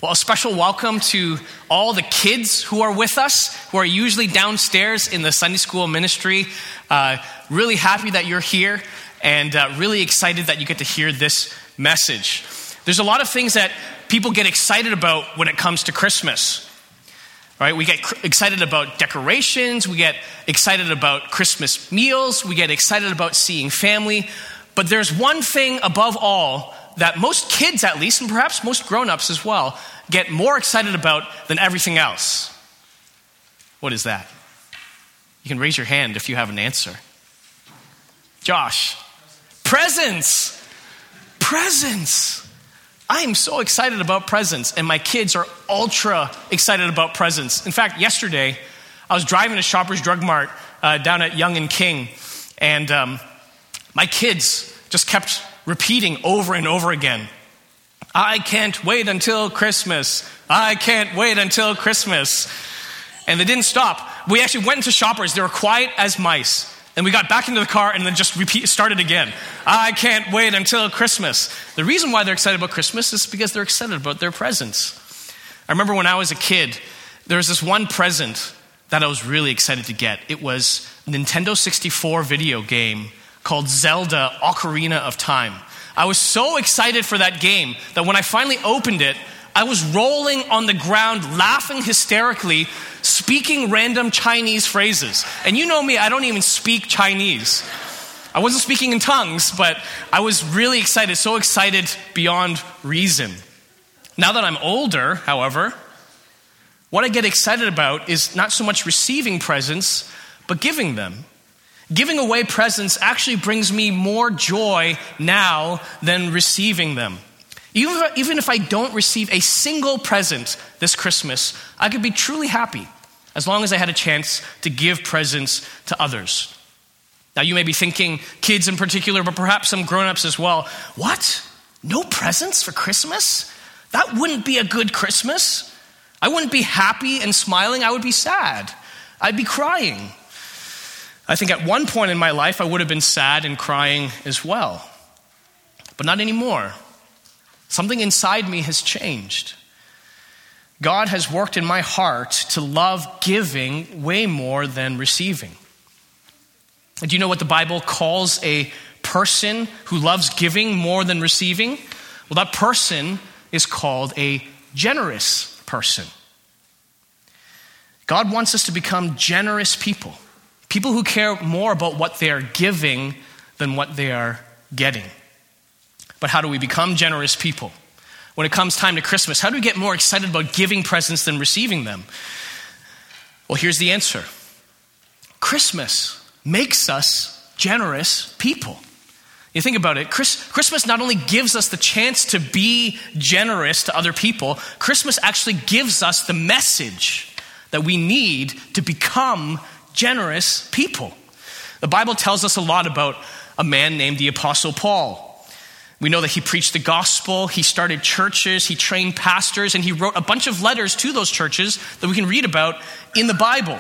Well, a special welcome to all the kids who are with us, who are usually downstairs in the Sunday school ministry. Really happy that you're here and really excited that you get to hear this message. There's a lot of things that people get excited about when it comes to Christmas. Right? We get excited about decorations, we get excited about Christmas meals, we get excited about seeing family. But there's one thing above all that most kids, at least, and perhaps most grown-ups as well, get more excited about than everything else. What is that? You can raise your hand if you have an answer. Josh. Presents. Presents. I am so excited about presents, and my kids are ultra excited about presents. In fact, yesterday, I was driving to Shoppers Drug Mart down at Yonge and King, and my kids just kept repeating over and over again, I can't wait until Christmas. I can't wait until Christmas. And they didn't stop. We actually went into Shoppers. They were quiet as mice. And we got back into the car and then just started again. I can't wait until Christmas. The reason why they're excited about Christmas is because they're excited about their presents. I remember when I was a kid, there was this one present that I was really excited to get. It was a Nintendo 64 video game called Zelda Ocarina of Time. I was so excited for that game that when I finally opened it, I was rolling on the ground, laughing hysterically, speaking random Chinese phrases. And you know me, I don't even speak Chinese. I wasn't speaking in tongues, but I was really excited, so excited beyond reason. Now that I'm older, however, what I get excited about is not so much receiving presents, but giving them. Giving away presents actually brings me more joy now than receiving them. Even if I don't receive a single present this Christmas, I could be truly happy as long as I had a chance to give presents to others. Now you may be thinking, kids in particular, but perhaps some grown-ups as well, what? No presents for Christmas? That wouldn't be a good Christmas. I wouldn't be happy and smiling. I would be sad. I'd be crying. I think at one point in my life, I would have been sad and crying as well. But not anymore. Something inside me has changed. God has worked in my heart to love giving way more than receiving. And do you know what the Bible calls a person who loves giving more than receiving? Well, that person is called a generous person. God wants us to become generous people. People who care more about what they are giving than what they are getting. But how do we become generous people? When it comes time to Christmas, how do we get more excited about giving presents than receiving them? Well, here's the answer. Christmas makes us generous people. You think about it, Christmas not only gives us the chance to be generous to other people, Christmas actually gives us the message that we need to become generous people. The Bible tells us a lot about a man named the Apostle Paul. We know that he preached the gospel, he started churches, he trained pastors, and he wrote a bunch of letters to those churches that we can read about in the Bible.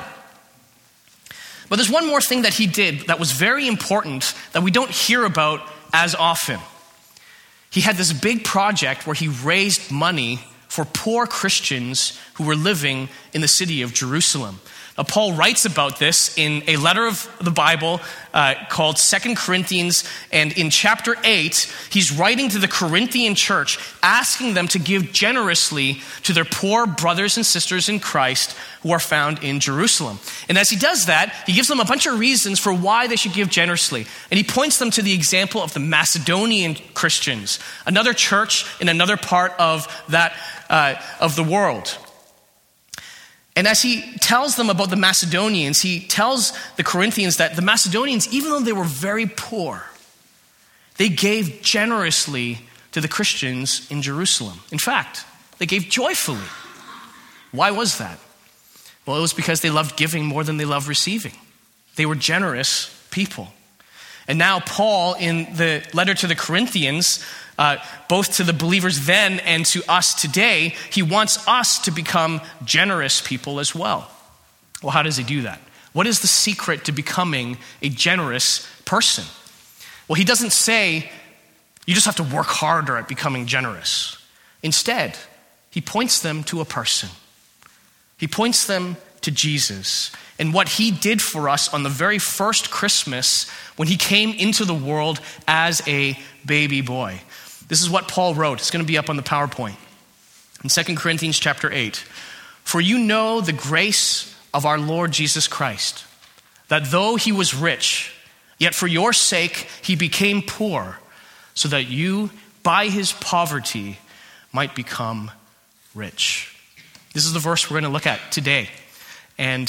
But there's one more thing that he did that was very important that we don't hear about as often. He had this big project where he raised money for poor Christians who were living in the city of Jerusalem. Now, Paul writes about this in a letter of the Bible called 2 Corinthians, and in chapter 8, he's writing to the Corinthian church, asking them to give generously to their poor brothers and sisters in Christ who are found in Jerusalem. And as he does that, he gives them a bunch of reasons for why they should give generously. And he points them to the example of the Macedonian Christians, another church in another part of that of the world. And as he tells them about the Macedonians, he tells the Corinthians that the Macedonians, even though they were very poor, they gave generously to the Christians in Jerusalem. In fact, they gave joyfully. Why was that? Well, it was because they loved giving more than they loved receiving. They were generous people. And now Paul, in the letter to the Corinthians, both to the believers then and to us today, he wants us to become generous people as well. Well, how does he do that? What is the secret to becoming a generous person? Well, he doesn't say you just have to work harder at becoming generous. Instead, he points them to a person. He points them to Jesus and what he did for us on the very first Christmas when he came into the world as a baby boy. This is what Paul wrote. It's going to be up on the PowerPoint. In 2 Corinthians chapter 8, "For you know the grace of our Lord Jesus Christ, that though he was rich, yet for your sake he became poor, so that you, by his poverty, might become rich." This is the verse we're going to look at today. And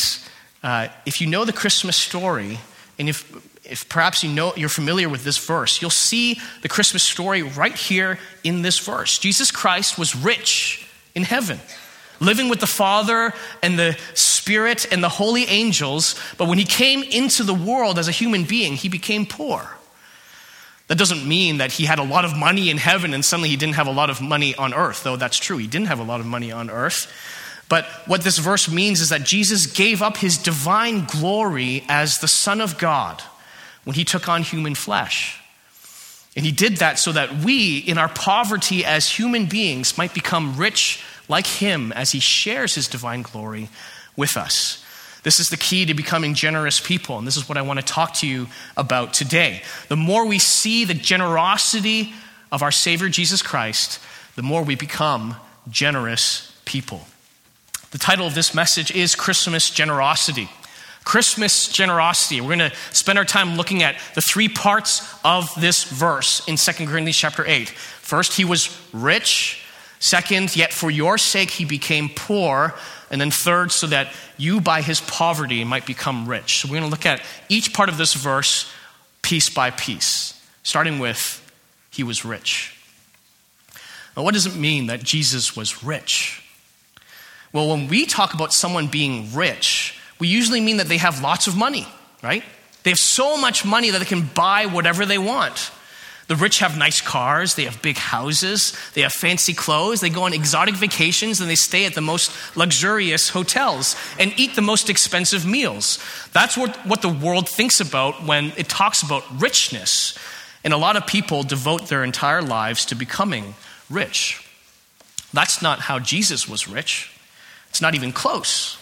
if you know the Christmas story, and if perhaps you're familiar with this verse, you'll see the Christmas story right here in this verse. Jesus Christ was rich in heaven, living with the Father and the Spirit and the holy angels, but when he came into the world as a human being, he became poor. That doesn't mean that he had a lot of money in heaven and suddenly he didn't have a lot of money on earth, though that's true. He didn't have a lot of money on earth. But what this verse means is that Jesus gave up his divine glory as the Son of God when he took on human flesh. And he did that so that we, in our poverty as human beings, might become rich like him as he shares his divine glory with us. This is the key to becoming generous people, and this is what I want to talk to you about today. The more we see the generosity of our Savior Jesus Christ, the more we become generous people. The title of this message is Christmas Generosity. Christmas generosity. We're going to spend our time looking at the three parts of this verse in 2 Corinthians chapter 8. First, he was rich. Second, yet for your sake he became poor. And then third, so that you by his poverty might become rich. So we're going to look at each part of this verse piece by piece, starting with he was rich. Now, what does it mean that Jesus was rich? Well, when we talk about someone being rich, we usually mean that they have lots of money, right? They have so much money that they can buy whatever they want. The rich have nice cars, they have big houses, they have fancy clothes, they go on exotic vacations, and they stay at the most luxurious hotels and eat the most expensive meals. That's what the world thinks about when it talks about richness. And a lot of people devote their entire lives to becoming rich. That's not how Jesus was rich. It's not even close.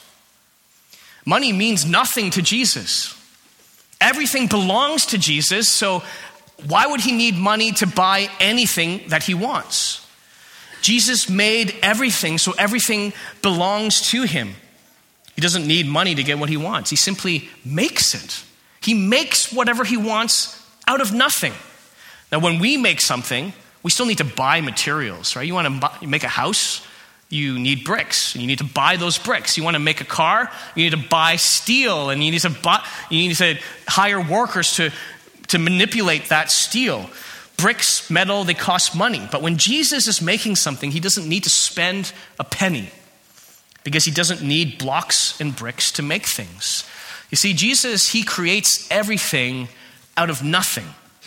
Money means nothing to Jesus. Everything belongs to Jesus, so why would he need money to buy anything that he wants? Jesus made everything, so everything belongs to him. He doesn't need money to get what he wants. He simply makes it. He makes whatever he wants out of nothing. Now, when we make something, we still need to buy materials, right? You want to make a house, you need bricks. You need to buy those bricks. You want to make a car, you need to buy steel, and you need to hire workers to manipulate that steel. Bricks, metal, they cost money. But when Jesus is making something, he doesn't need to spend a penny because he doesn't need blocks and bricks to make things. You see, Jesus, he creates everything out of nothing.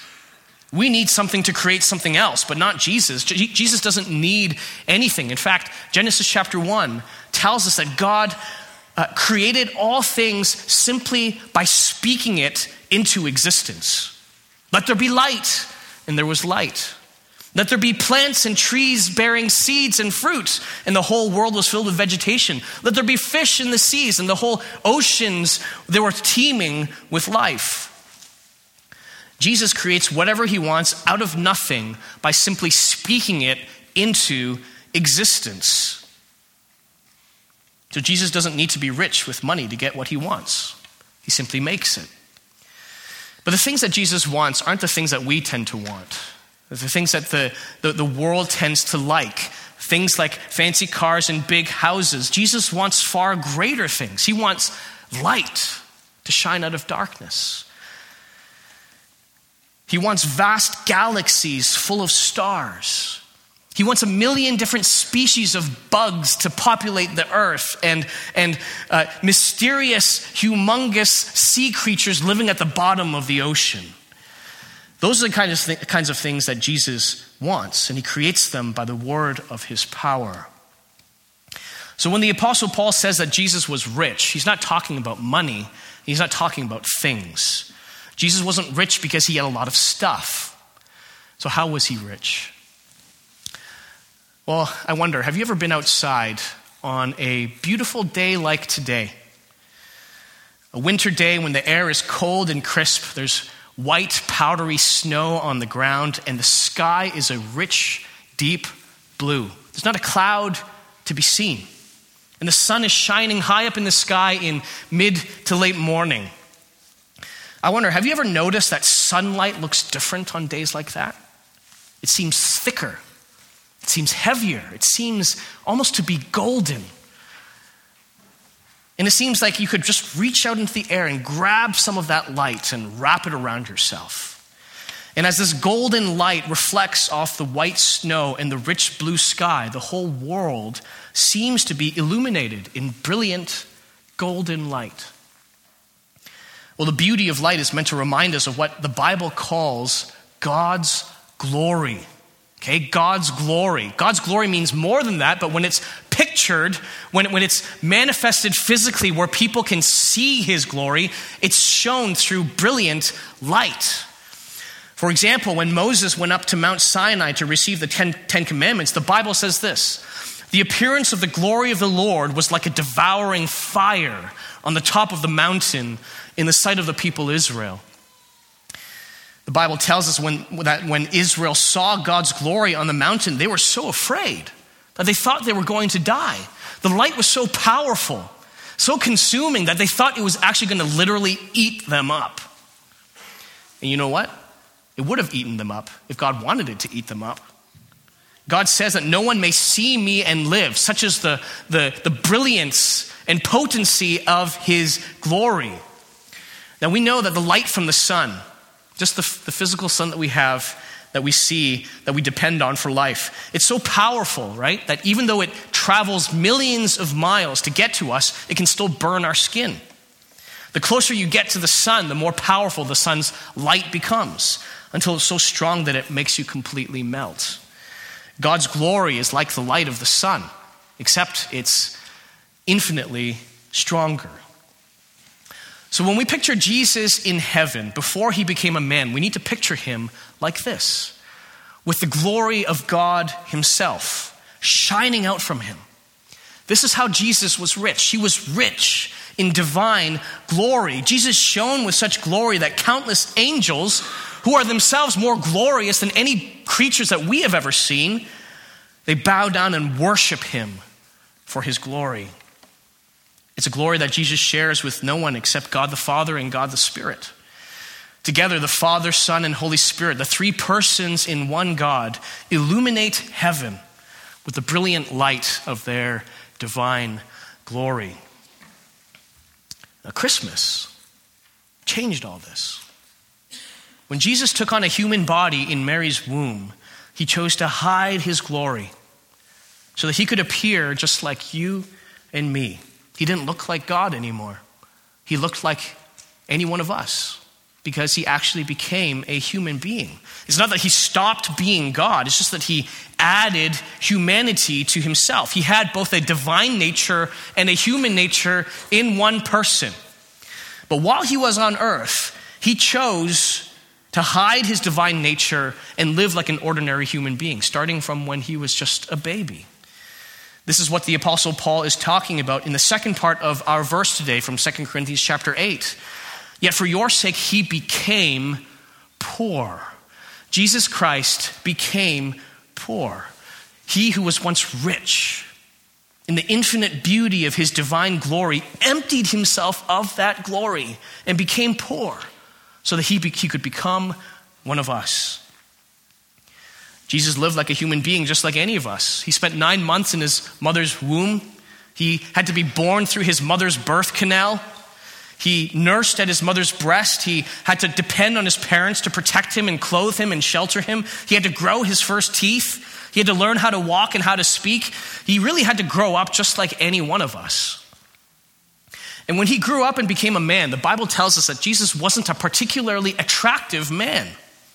We need something to create something else, but not Jesus. Jesus doesn't need anything. In fact, Genesis chapter 1 tells us that God created all things simply by speaking it into existence. Let there be light, and there was light. Let there be plants and trees bearing seeds and fruit, and the whole world was filled with vegetation. Let there be fish in the seas, and the whole oceans, they were teeming with life. Jesus creates whatever he wants out of nothing by simply speaking it into existence. So Jesus doesn't need to be rich with money to get what he wants. He simply makes it. But the things that Jesus wants aren't the things that we tend to want. They're the things that the world tends to like. Things like fancy cars and big houses. Jesus wants far greater things. He wants light to shine out of darkness. He wants vast galaxies full of stars. He wants 1 million different species of bugs to populate the earth and mysterious, humongous sea creatures living at the bottom of the ocean. Those are the kinds of things that Jesus wants, and he creates them by the word of his power. So when the Apostle Paul says that Jesus was rich, he's not talking about money. He's not talking about things. Jesus wasn't rich because he had a lot of stuff. So how was he rich? Well, I wonder, have you ever been outside on a beautiful day like today? A winter day when the air is cold and crisp, there's white, powdery snow on the ground, and the sky is a rich, deep blue. There's not a cloud to be seen. And the sun is shining high up in the sky in mid to late morning. I wonder, have you ever noticed that sunlight looks different on days like that? It seems thicker. It seems heavier. It seems almost to be golden. And it seems like you could just reach out into the air and grab some of that light and wrap it around yourself. And as this golden light reflects off the white snow and the rich blue sky, the whole world seems to be illuminated in brilliant golden light. Well, the beauty of light is meant to remind us of what the Bible calls God's glory. Okay, God's glory. God's glory means more than that, but when it's pictured, when it's manifested physically where people can see his glory, it's shown through brilliant light. For example, when Moses went up to Mount Sinai to receive the Ten Commandments, the Bible says this: the appearance of the glory of the Lord was like a devouring fire on the top of the mountain in the sight of the people Israel. The Bible tells us that when Israel saw God's glory on the mountain, they were so afraid that they thought they were going to die. The light was so powerful, so consuming, that they thought it was actually going to literally eat them up. And you know what? It would have eaten them up if God wanted it to eat them up. God says that no one may see me and live. Such is the brilliance and potency of his glory. Now we know that the light from the sun, just the physical sun that we have, that we see, that we depend on for life, it's so powerful, right? That even though it travels millions of miles to get to us, it can still burn our skin. The closer you get to the sun, the more powerful the sun's light becomes, until it's so strong that it makes you completely melt. God's glory is like the light of the sun, except it's infinitely stronger. So when we picture Jesus in heaven, before he became a man, we need to picture him like this, with the glory of God himself shining out from him. This is how Jesus was rich. He was rich in divine glory. Jesus shone with such glory that countless angels, who are themselves more glorious than any creatures that we have ever seen, they bow down and worship him for his glory. It's a glory that Jesus shares with no one except God the Father and God the Spirit. Together, the Father, Son, and Holy Spirit, the three persons in one God, illuminate heaven with the brilliant light of their divine glory. Now, Christmas changed all this. When Jesus took on a human body in Mary's womb, he chose to hide his glory so that he could appear just like you and me. He didn't look like God anymore. He looked like any one of us because he actually became a human being. It's not that he stopped being God. It's just that he added humanity to himself. He had both a divine nature and a human nature in one person. But while he was on earth, he chose to hide his divine nature and live like an ordinary human being, starting from when he was just a baby. This is what the Apostle Paul is talking about in the second part of our verse today from 2 Corinthians chapter 8. Yet for your sake he became poor. Jesus Christ became poor. He who was once rich in the infinite beauty of his divine glory emptied himself of that glory and became poor so that he could become one of us. Jesus lived like a human being, just like any of us. He spent 9 months in his mother's womb. He had to be born through his mother's birth canal. He nursed at his mother's breast. He had to depend on his parents to protect him and clothe him and shelter him. He had to grow his first teeth. He had to learn how to walk and how to speak. He really had to grow up just like any one of us. And when he grew up and became a man, the Bible tells us that Jesus wasn't a particularly attractive man.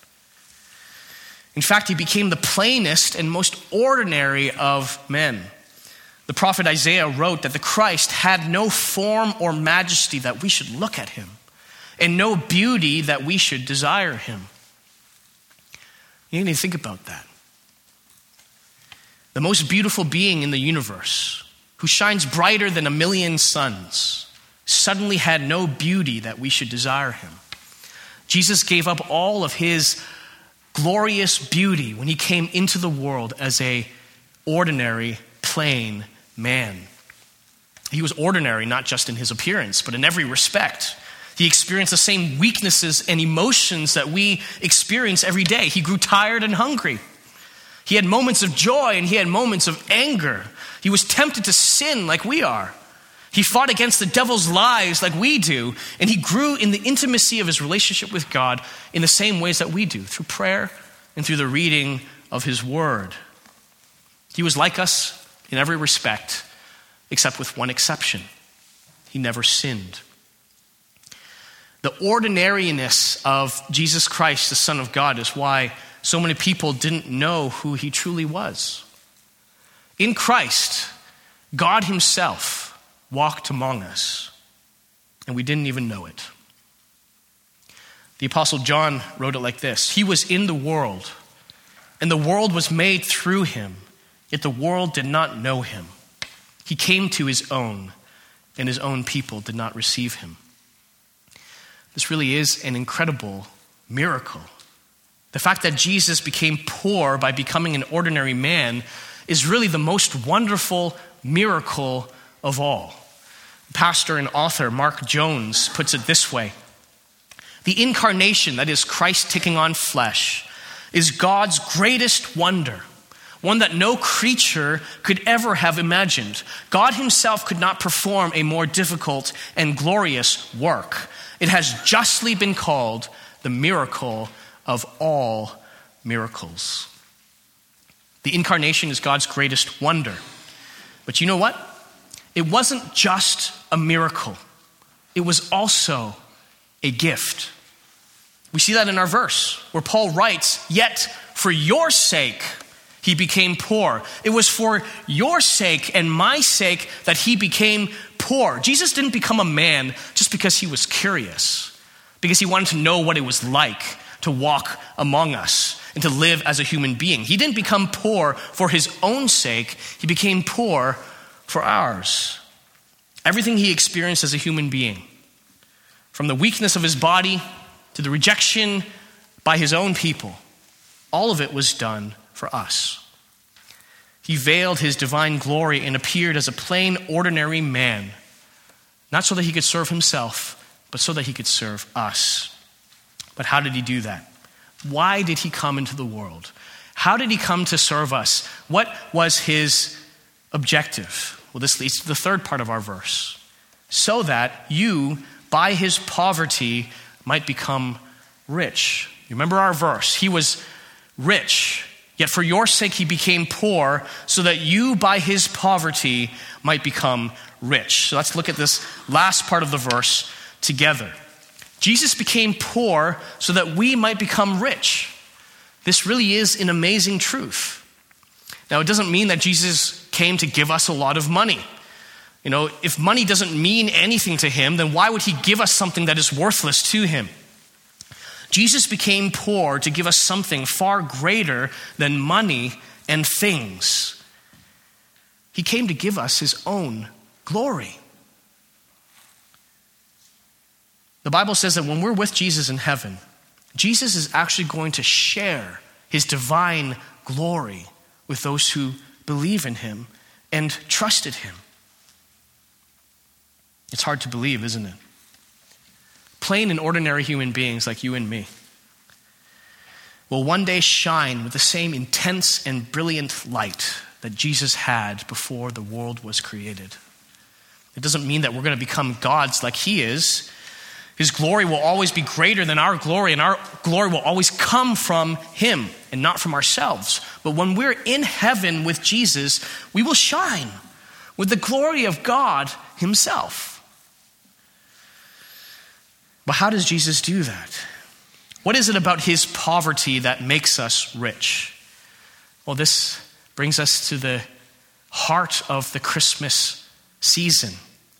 In fact, he became the plainest and most ordinary of men. The prophet Isaiah wrote that the Christ had no form or majesty that we should look at him, and no beauty that we should desire him. You need to think about that. the most beautiful being in the universe, who shines brighter than 1,000,000 suns, suddenly had no beauty that we should desire him. Jesus gave up all of his glorious beauty when he came into the world as an ordinary, plain man. He was ordinary not just in his appearance, but in every respect. He experienced the same weaknesses and emotions that we experience every day. He grew tired and hungry. He had moments of joy and he had moments of anger. He was tempted to sin like we are. He fought against the devil's lies like we do, and he grew in the intimacy of his relationship with God in the same ways that we do, through prayer and through the reading of his word. He was like us in every respect, except with one exception. He never sinned. The ordinariness of Jesus Christ, the Son of God, is why so many people didn't know who he truly was. In Christ, God himself walked among us, and we didn't even know it. The Apostle John wrote it like this: "He was in the world, and the world was made through him, yet the world did not know him. He came to his own, and his own people did not receive him." This really is an incredible miracle. The fact that Jesus became poor by becoming an ordinary man is really the most wonderful miracle of all. Pastor and author Mark Jones puts it this way: the incarnation, that is Christ taking on flesh, is God's greatest wonder, one that no creature could ever have imagined. God himself could not perform a more difficult and glorious work. It has justly been called the miracle of all miracles. The incarnation is God's greatest wonder. But you know what? It wasn't just a miracle. It was also a gift. We see that in our verse where Paul writes, "Yet for your sake he became poor." It was for your sake and my sake that he became poor. Jesus didn't become a man just because he was curious, because he wanted to know what it was like to walk among us and to live as a human being. He didn't become poor for his own sake. He became poor for ours. Everything he experienced as a human being, from the weakness of his body to the rejection by his own people, all of it was done for us. He veiled his divine glory and appeared as a plain, ordinary man, not so that he could serve himself, but so that he could serve us. But how did he do that? Why did he come into the world? How did he come to serve us? What was his objective? Well, this leads to the third part of our verse. So that you, by his poverty, might become rich. You remember our verse. He was rich, yet for your sake he became poor, so that you, by his poverty, might become rich. So let's look at this last part of the verse together. Jesus became poor so that we might become rich. This really is an amazing truth. Now, it doesn't mean that Jesus came to give us a lot of money. You know, if money doesn't mean anything to him, then why would he give us something that is worthless to him? Jesus became poor to give us something far greater than money and things. He came to give us his own glory. The Bible says that when we're with Jesus in heaven, Jesus is actually going to share his divine glory with those who believe in him and trusted him. It's hard to believe, isn't it? Plain and ordinary human beings like you and me will one day shine with the same intense and brilliant light that Jesus had before the world was created. It doesn't mean that we're going to become gods like he is. His glory will always be greater than our glory, and our glory will always come from him and not from ourselves. But when we're in heaven with Jesus, we will shine with the glory of God himself. But how does Jesus do that? What is it about his poverty that makes us rich? Well, this brings us to the heart of the Christmas season.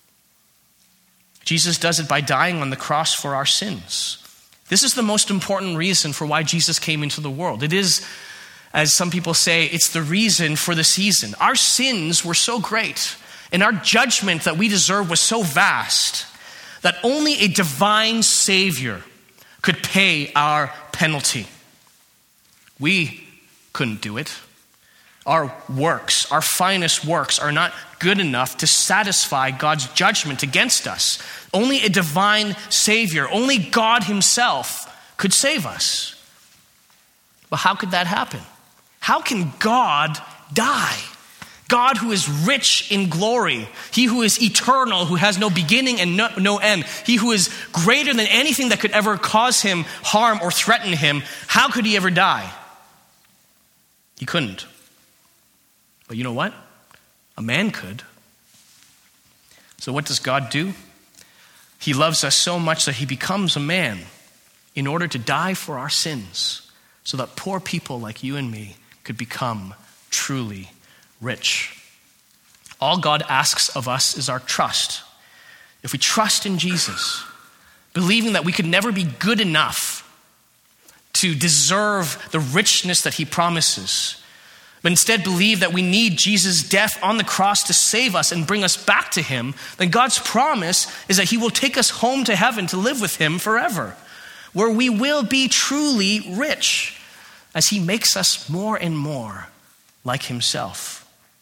Jesus does it by dying on the cross for our sins. This is the most important reason for why Jesus came into the world. It is as some people say, it's the reason for the season. Our sins were so great, and our judgment that we deserve was so vast, that only a divine Savior could pay our penalty. We couldn't do it. Our works, our finest works, are not good enough to satisfy God's judgment against us. Only a divine Savior, only God himself could save us. But how could that happen? How can God die? God who is rich in glory, he who is eternal, who has no beginning and no end, he who is greater than anything that could ever cause him harm or threaten him, how could he ever die? He couldn't. But you know what? A man could. So what does God do? He loves us so much that he becomes a man in order to die for our sins, so that poor people like you and me could become truly rich. All God asks of us is our trust. If we trust in Jesus, believing that we could never be good enough to deserve the richness that he promises, but instead believe that we need Jesus' death on the cross to save us and bring us back to him, then God's promise is that he will take us home to heaven to live with him forever, where we will be truly rich as he makes us more and more like himself.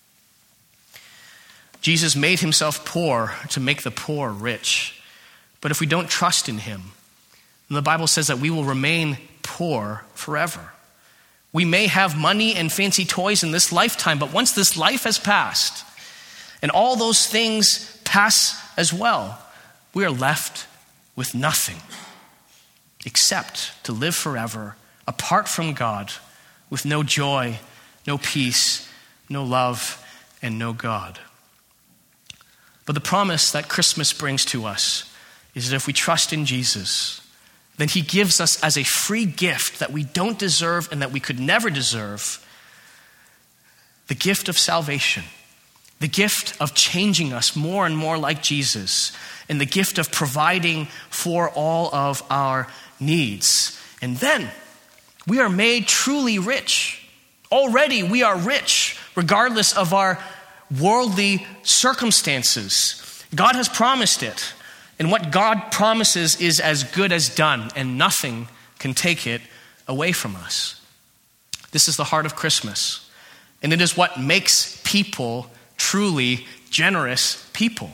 Jesus made himself poor to make the poor rich. But if we don't trust in him, then the Bible says that we will remain poor forever. We may have money and fancy toys in this lifetime, but once this life has passed, and all those things pass as well, we are left with nothing except to live forever apart from God, with no joy, no peace, no love, and no God. But the promise that Christmas brings to us is that if we trust in Jesus, then he gives us as a free gift that we don't deserve and that we could never deserve, the gift of salvation, the gift of changing us more and more like Jesus, and the gift of providing for all of our needs. And then we are made truly rich. Already we are rich, regardless of our worldly circumstances. God has promised it. And what God promises is as good as done, and nothing can take it away from us. This is the heart of Christmas. And it is what makes people truly generous people.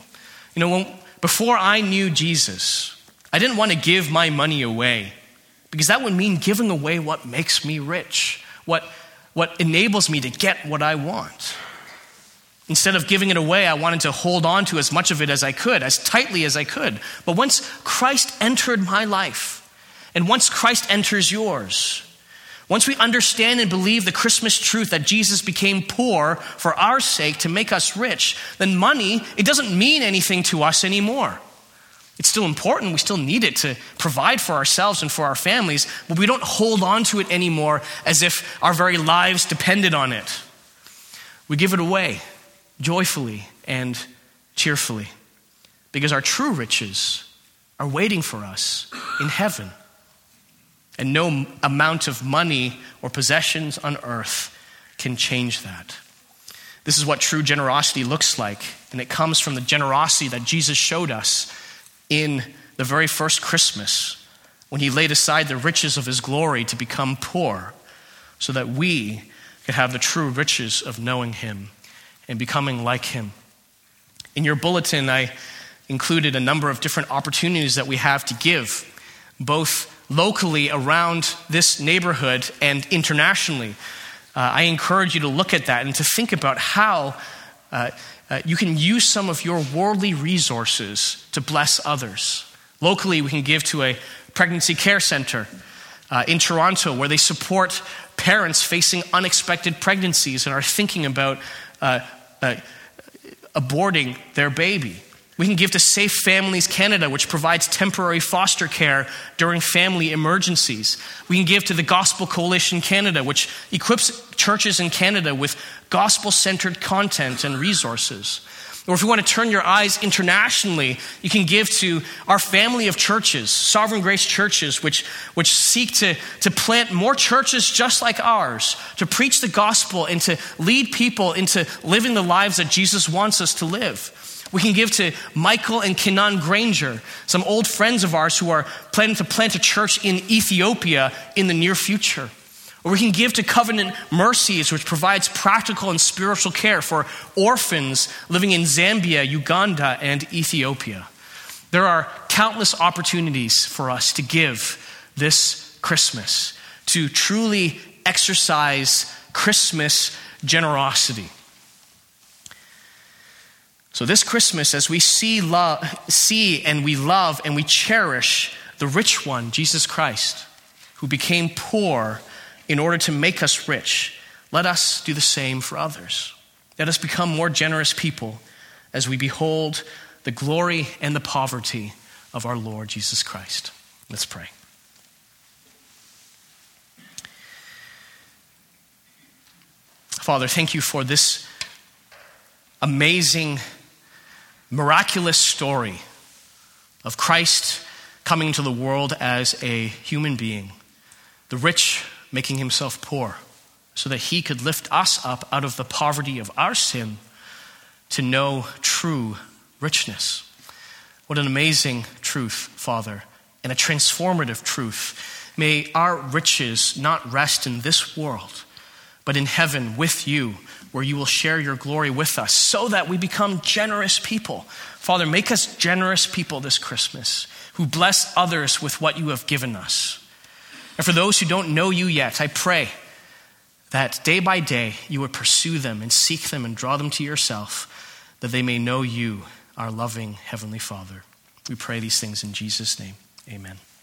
Before I knew Jesus, I didn't want to give my money away, because that would mean giving away what makes me rich, what enables me to get what I want. Instead of giving it away, I wanted to hold on to as much of it as I could, as tightly as I could. But once Christ entered my life, and once Christ enters yours, once we understand and believe the Christmas truth that Jesus became poor for our sake to make us rich, then money, it doesn't mean anything to us anymore. It's still important. We still need it to provide for ourselves and for our families, but we don't hold on to it anymore as if our very lives depended on it. We give it away joyfully and cheerfully, because our true riches are waiting for us in heaven. And no amount of money or possessions on earth can change that. This is what true generosity looks like, and it comes from the generosity that Jesus showed us in the very first Christmas, when he laid aside the riches of his glory to become poor, so that we could have the true riches of knowing him and becoming like him. In your bulletin, I included a number of different opportunities that we have to give, both locally around this neighborhood and internationally. I encourage you to look at that and to think about how you can use some of your worldly resources to bless others. Locally, we can give to a pregnancy care center in Toronto, where they support parents facing unexpected pregnancies and are thinking about aborting their baby. We can give to Safe Families Canada, which provides temporary foster care during family emergencies. We can give to the Gospel Coalition Canada, which equips churches in Canada with gospel-centered content and resources. Or if you want to turn your eyes internationally, you can give to our family of churches, Sovereign Grace churches, which seek to plant more churches just like ours, to preach the gospel and to lead people into living the lives that Jesus wants us to live. We can give to Michael and Kenan Granger, some old friends of ours who are planning to plant a church in Ethiopia in the near future. Or we can give to Covenant Mercies, which provides practical and spiritual care for orphans living in Zambia, Uganda, and Ethiopia. There are countless opportunities for us to give this Christmas, to truly exercise Christmas generosity. So this Christmas, as we see and we love and we cherish the rich one, Jesus Christ, who became poor in order to make us rich, let us do the same for others. Let us become more generous people as we behold the glory and the poverty of our Lord Jesus Christ. Let's pray. Father, thank you for this amazing, miraculous story of Christ coming into the world as a human being, the rich making himself poor, so that he could lift us up out of the poverty of our sin to know true richness. What an amazing truth, Father, and a transformative truth. May our riches not rest in this world, but in heaven with you, where you will share your glory with us, so that we become generous people. Father, make us generous people this Christmas, who bless others with what you have given us. And for those who don't know you yet, I pray that day by day you would pursue them and seek them and draw them to yourself, that they may know you, our loving Heavenly Father. We pray these things in Jesus' name. Amen.